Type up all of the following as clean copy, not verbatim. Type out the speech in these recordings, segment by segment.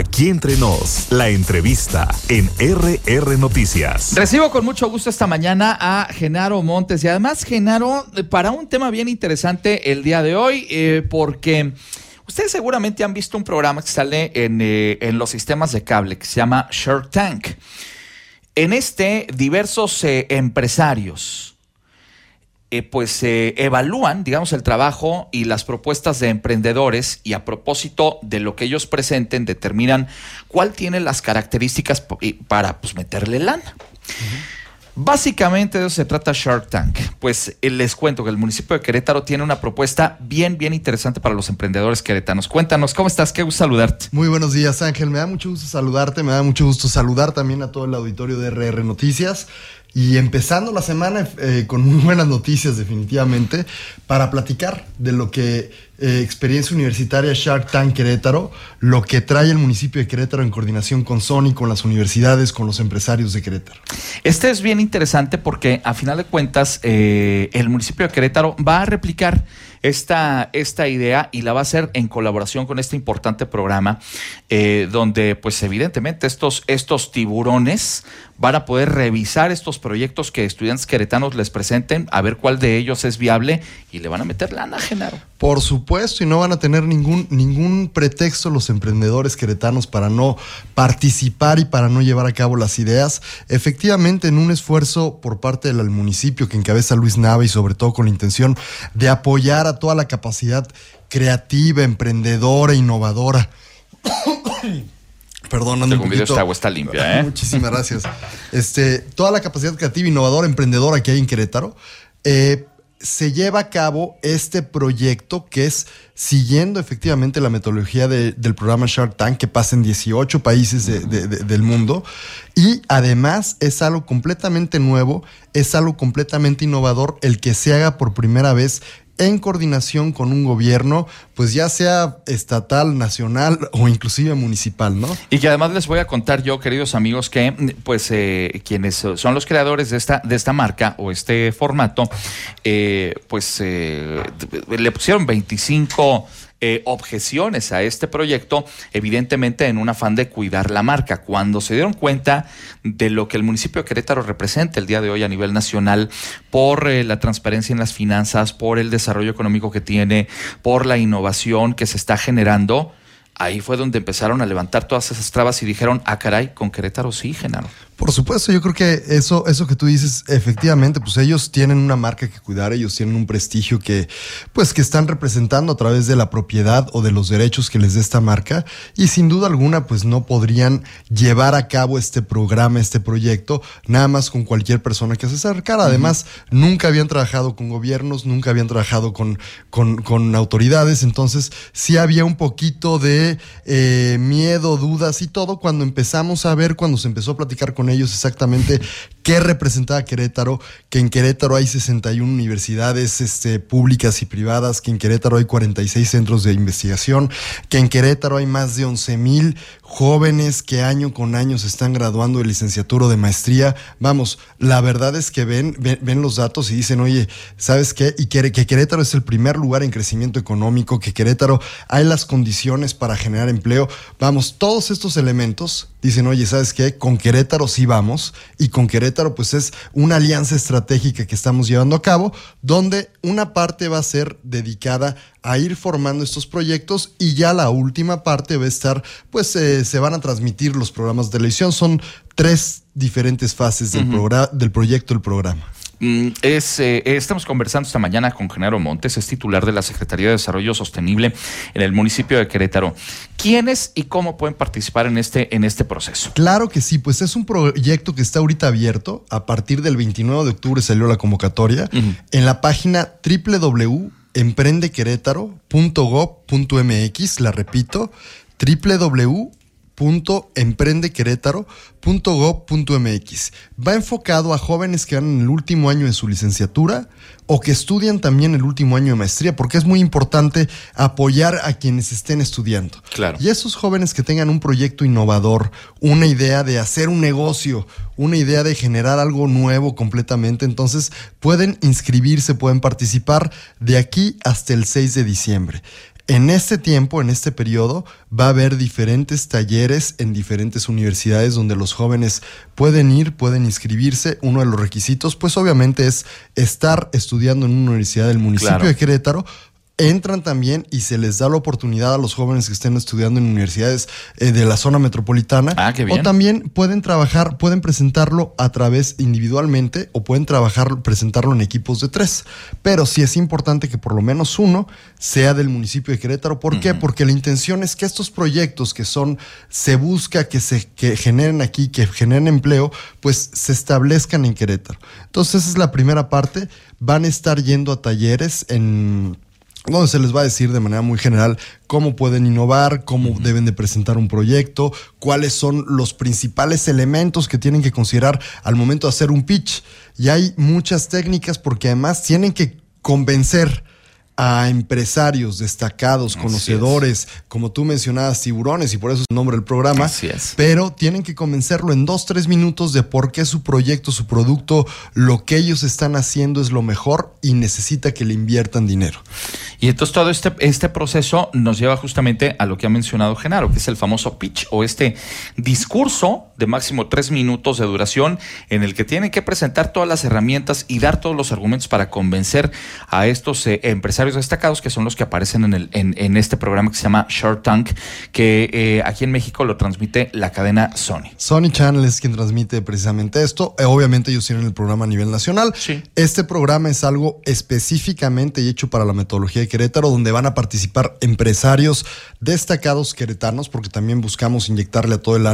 Aquí entre nos, la entrevista en RR Noticias. Recibo con mucho gusto esta mañana a Genaro Montes y además Genaro para un tema bien interesante el día de hoy porque ustedes seguramente han visto un programa que sale en los sistemas de cable que se llama Shark Tank. En diversos empresarios evalúan, digamos, el trabajo y las propuestas de emprendedores y a propósito de lo que ellos presenten determinan cuál tiene las características para meterle lana. Básicamente de eso se trata Shark Tank. Pues les cuento que el municipio de Querétaro tiene una propuesta bien interesante para los emprendedores queretanos. Cuéntanos, ¿cómo estás? Qué gusto saludarte. Muy buenos días, Ángel. Me da mucho gusto saludarte, me da mucho gusto saludar también a todo el auditorio de RR Noticias. Y empezando la semana con muy buenas noticias definitivamente para platicar de lo que experiencia universitaria Shark Tank Querétaro, lo que trae el municipio de Querétaro en coordinación con Sony, con las universidades, con los empresarios de Querétaro. Este es bien interesante porque a final de cuentas el municipio de Querétaro va a replicar esta idea y la va a hacer en colaboración con este importante programa donde pues evidentemente estos tiburones van a poder revisar estos proyectos que estudiantes queretanos les presenten, a ver cuál de ellos es viable y le van a meter lana, Genaro. Por supuesto, y no van a tener ningún pretexto los emprendedores queretanos para no participar y para no llevar a cabo las ideas. Efectivamente, en un esfuerzo por parte del municipio que encabeza Luis Nava y sobre todo con la intención de apoyar a toda la capacidad creativa, emprendedora, innovadora. Perdón, ando un poquito. Esta agua está limpia, ¿eh? Muchísimas gracias. Toda la capacidad creativa, innovadora, emprendedora que hay en Querétaro, se lleva a cabo este proyecto que es siguiendo efectivamente la metodología del programa Shark Tank que pasa en 18 países del mundo y además es algo completamente nuevo, es algo completamente innovador el que se haga por primera vez en coordinación con un gobierno, pues ya sea estatal, nacional o inclusive municipal, ¿no? Y que además les voy a contar yo, queridos amigos, que pues quienes son los creadores de esta marca o este formato, le pusieron 25 objeciones a este proyecto, evidentemente en un afán de cuidar la marca. Cuando se dieron cuenta de lo que el municipio de Querétaro representa el día de hoy a nivel nacional por la transparencia en las finanzas, por el desarrollo económico que tiene, por la innovación que se está generando, ahí fue donde empezaron a levantar todas esas trabas y dijeron, caray, con Querétaro sí, Genaro. Por supuesto, yo creo que eso que tú dices, efectivamente, pues ellos tienen una marca que cuidar, ellos tienen un prestigio que están representando a través de la propiedad o de los derechos que les dé esta marca y sin duda alguna, pues no podrían llevar a cabo este programa, este proyecto, nada más con cualquier persona que se acercara. Además, nunca habían trabajado con gobiernos, nunca habían trabajado con autoridades, entonces sí había un poquito de miedo, dudas y todo cuando empezamos a ver, cuando se empezó a platicar con ellos exactamente qué representaba Querétaro, que en Querétaro hay 61 universidades públicas y privadas, que en Querétaro hay 46 centros de investigación, que en Querétaro hay más de 11,000 jóvenes que año con año se están graduando de licenciatura o de maestría. Vamos, la verdad es que ven los datos y dicen, oye, ¿sabes qué? Y que Querétaro es el primer lugar en crecimiento económico, que Querétaro hay las condiciones para generar empleo. Vamos, todos estos elementos dicen, oye, ¿sabes qué? Con Querétaro sí vamos, y con Querétaro pues es una alianza estratégica que estamos llevando a cabo, donde una parte va a ser dedicada a ir formando estos proyectos y ya la última parte va a estar, se van a transmitir los programas de televisión. Son 3 diferentes fases del proyecto, del programa. Estamos conversando esta mañana con Genaro Montes, es titular de la Secretaría de Desarrollo Sostenible en el municipio de Querétaro. ¿Quiénes y cómo pueden participar en este proceso? Claro que sí, pues es un proyecto que está ahorita abierto. A partir del 29 de octubre salió la convocatoria en la página www.emprendequerétaro.gov.mx, la repito, www.emprendequerétaro.gov.mx. Va enfocado a jóvenes que van en el último año de su licenciatura o que estudian también el último año de maestría, porque es muy importante apoyar a quienes estén estudiando. Claro. Y esos jóvenes que tengan un proyecto innovador, una idea de hacer un negocio, una idea de generar algo nuevo completamente, entonces pueden inscribirse, pueden participar de aquí hasta el 6 de diciembre. En este tiempo, en este periodo, va a haber diferentes talleres en diferentes universidades donde los jóvenes pueden ir, pueden inscribirse. Uno de los requisitos, pues obviamente es estar estudiando en una universidad del municipio de Querétaro. Entran también y se les da la oportunidad a los jóvenes que estén estudiando en universidades de la zona metropolitana. Qué bien. O también pueden trabajar, pueden presentarlo a través individualmente o pueden presentarlo en equipos de 3. Pero sí es importante que por lo menos uno sea del municipio de Querétaro. ¿Por qué? Porque la intención es que estos proyectos se busca que generen aquí, que generen empleo, pues se establezcan en Querétaro. Entonces esa es la primera parte. Van a estar yendo a talleres donde se les va a decir de manera muy general cómo pueden innovar, cómo deben de presentar un proyecto, cuáles son los principales elementos que tienen que considerar al momento de hacer un pitch. Y hay muchas técnicas porque además tienen que convencer a empresarios destacados, conocedores, como tú mencionabas, tiburones, y por eso es el nombre del programa. Así es. Pero tienen que convencerlo en 2-3 minutos de por qué su proyecto, su producto, lo que ellos están haciendo es lo mejor y necesita que le inviertan dinero. Y entonces todo este proceso nos lleva justamente a lo que ha mencionado Genaro, que es el famoso pitch, o este discurso de máximo 3 minutos de duración en el que tienen que presentar todas las herramientas y dar todos los argumentos para convencer a estos empresarios destacados, que son los que aparecen en este programa que se llama Shark Tank, que aquí en México lo transmite la cadena Sony. Sony Channel es quien transmite precisamente esto. Obviamente ellos tienen el programa a nivel nacional. Sí. Este programa es algo específicamente hecho para la metodología de Querétaro, donde van a participar empresarios destacados queretanos, porque también buscamos inyectarle a todo el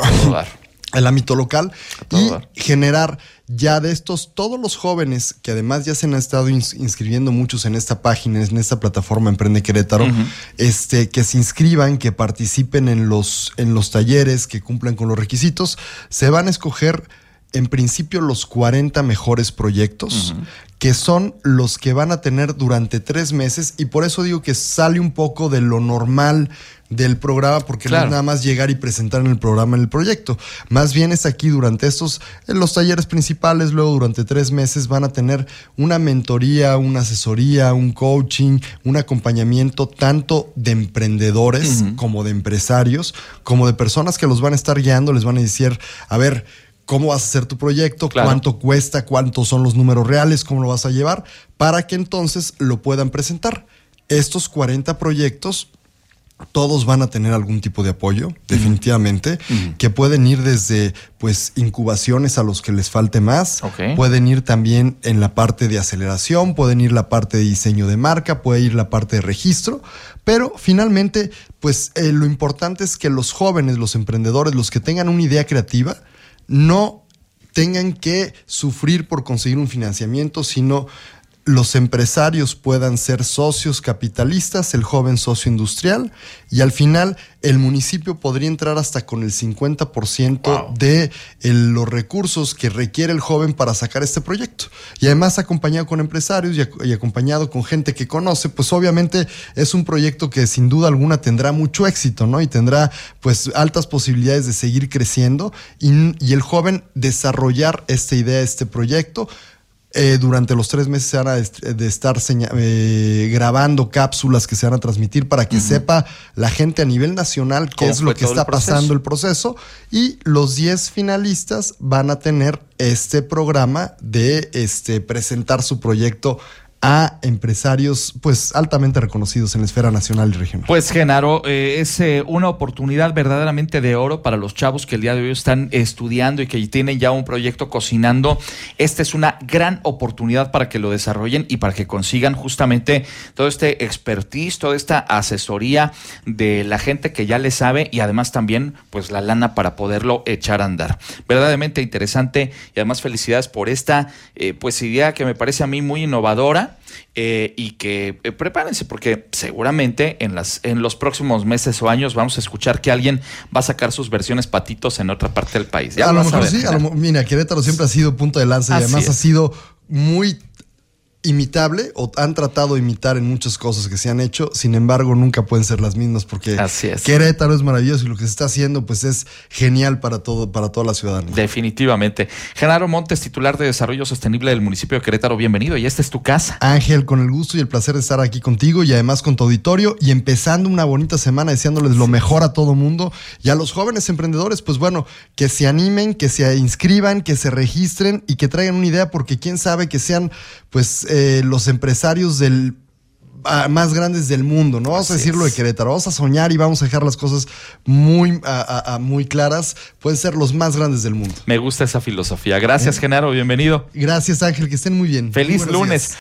ámbito local y generar ya de estos, todos los jóvenes que además ya se han estado inscribiendo muchos en esta página, en esta plataforma Emprende Querétaro, que se inscriban, que participen en los talleres, que cumplan con los requisitos. Se van a escoger en principio los 40 mejores proyectos, que son los que van a tener durante 3 meses, y por eso digo que sale un poco de lo normal del programa, porque no es nada más llegar y presentar en el programa el proyecto. Más bien es aquí durante en los talleres principales, luego durante 3 meses van a tener una mentoría, una asesoría, un coaching, un acompañamiento tanto de emprendedores como de empresarios, como de personas que los van a estar guiando, les van a decir, a ver, ¿cómo vas a hacer tu proyecto? ¿Cuánto cuesta? ¿Cuántos son los números reales? ¿Cómo lo vas a llevar? Para que entonces lo puedan presentar. Estos 40 proyectos, todos van a tener algún tipo de apoyo, definitivamente, que pueden ir desde pues incubaciones a los que les falte más, pueden ir también en la parte de aceleración, pueden ir la parte de diseño de marca, puede ir la parte de registro, pero finalmente pues lo importante es que los jóvenes, los emprendedores, los que tengan una idea creativa, no tengan que sufrir por conseguir un financiamiento, sino los empresarios puedan ser socios capitalistas, el joven socio industrial, y al final el municipio podría entrar hasta con el 50% de los recursos que requiere el joven para sacar este proyecto. Y además acompañado con empresarios y acompañado con gente que conoce, pues obviamente es un proyecto que sin duda alguna tendrá mucho éxito, ¿no? Y tendrá pues altas posibilidades de seguir creciendo y el joven desarrollar esta idea, este proyecto. Durante los 3 meses se van a estar grabando cápsulas que se van a transmitir para que sepa la gente a nivel nacional qué es lo que está pasando el proceso, y los 10 finalistas van a tener este programa de presentar su proyecto a empresarios pues altamente reconocidos en la esfera nacional y regional. Pues Genaro, es una oportunidad verdaderamente de oro para los chavos que el día de hoy están estudiando y que tienen ya un proyecto cocinando. Esta es una gran oportunidad para que lo desarrollen y para que consigan justamente todo este expertise, toda esta asesoría de la gente que ya le sabe, y además también pues la lana para poderlo echar a andar. Verdaderamente interesante, y además felicidades por esta pues idea que me parece a mí muy innovadora. Y que prepárense, porque seguramente en los próximos meses o años vamos a escuchar que alguien va a sacar sus versiones patitos en otra parte del país. Ya a lo mejor sí, mira, Querétaro siempre ha sido punto de lanza y además ha sido muy imitable o han tratado de imitar en muchas cosas que se han hecho, sin embargo nunca pueden ser las mismas porque Así es. Querétaro es maravilloso y lo que se está haciendo pues es genial para toda la ciudadanía. Definitivamente. Genaro Montes, titular de Desarrollo Sostenible del municipio de Querétaro, bienvenido y esta es tu casa. Ángel, con el gusto y el placer de estar aquí contigo y además con tu auditorio y empezando una bonita semana deseándoles lo mejor a todo mundo y a los jóvenes emprendedores, pues bueno, que se animen, que se inscriban, que se registren y que traigan una idea porque quién sabe que sean pues los empresarios más grandes del mundo, no vamos a decirlo de Querétaro, vamos a soñar y vamos a dejar las cosas muy claras, pueden ser los más grandes del mundo. Me gusta esa filosofía. Gracias, Genaro, bienvenido. Gracias, Ángel, que estén muy bien. Feliz lunes. Días.